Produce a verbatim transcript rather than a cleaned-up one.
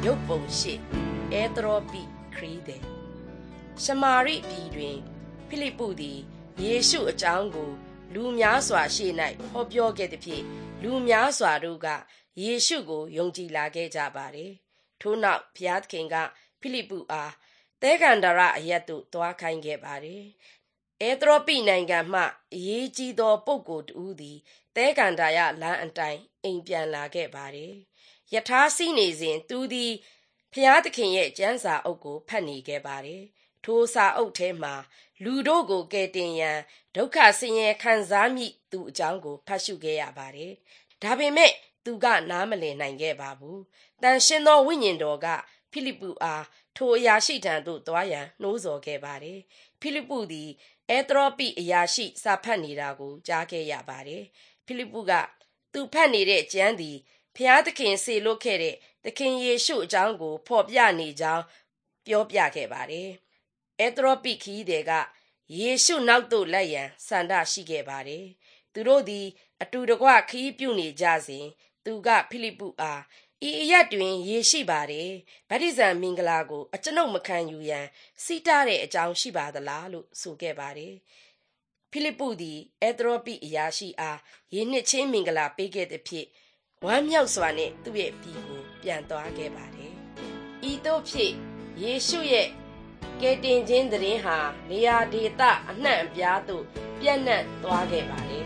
ရုပ်ပုံရှိအဲသရောပိခရီးသည်ရှမာရိပြည်တွင်ဖိလိပ္ပုသည်ယေရှုအကြောင်းကိုလူများစွာရှေ့၌ဟောပြောခဲ့သည်ဖြင့်လူများစွာတို့ကယေရှုကိုယုံကြည်လာခဲ့ကြပါတယ်ထို့နောက်ဘုရားသခင်ကဖိလိပ္ပုအားသဲကန္တာရအရပ်သို့သွားခိုင်းခဲ့ပါတယ်အဲသရောပိနိုင်ငံမှအရေးကြီးသောပုဂ္ဂိုလ်တူသည်သဲကန္တာရလမ်းအတိုင်းအိမ်ပြန်လာခဲ့ပါတယ်ယထာစီးနေစဉ်သူသည်ဘုရားသခင်ရဲ့ကျမ်းစာအုပ်ကိုဖတ်နေခဲ့ပါတယ်ထိုစာအုပ်ထဲမှာလူတို့ကိုကယ်တင်ရန်ဒုက္ခဆင်းရဲခံစားမိသူအကြောင်းကိုဖတ်ရှုခဲ့ရပါတယ်ဒါပေမဲ့သူကနားမလည်နိုင်ခဲ့ပါဘူးတန်ရှင်းသောဝိညာဉ်တော်ကဖိလိပ္ပုအားထိုအရာရှိထံသို့သွားရန်နှိုးဆော်ခဲ့ပါတယ်ဖိလိပ္ပုသည်အဲသရောပိအရာရှိစာဖတ်နေတာကိုကြားခဲ့ရပါတယ်ဖိလိပ္ပုကသူဖတ်နေတဲ့ကျမ်းသည်ဘုရားသခင်စေလွှတ်ခဲ့တဲ့သခင်ယေရှုအကြောင်းကိုဖော်ပြနေကြောင်းပြောပြခဲ့ပါတယ်အဲသရောပိခီးတဲ့ကယေရှုနောက်သို့လိုက်ရန်ဆန္ဒရှိခဲ့ပါတယ်သူတို့သည်အတူတကွခီးပြုနေကြစဉ်သူကဖိလိပ္ပုအားဤအရက်တွင်ယေရှိပါတယ်ဗတ္တိဇံမင်္ဂလာကိုအကျွန်ုပ်မခံယူရန်စီးတားတဲ့အကြောင်းရှိပါသလားလို့ဆိုခဲ့ပါတယ်ဖိလိပ္ပုသည်အဲသရောပိအရာရှိအားယေနှစ်ချင်းမင်္ဂလာပေးခဲ့သည်ဖြင့်ဝမ်းမြောက်စွာနဲ့သူ့ရဲ့ပြည်ကိုပြန်သွားခဲ့ပါတယ်ဤသို့ဖြစ်ယေရှုရဲ့ကယ်တင်ခြင်းသတင်းဟာနေရာဒေသအနှံ့အပြားသို့ပြန့်နှံ့သွားခဲ့ပါတယ်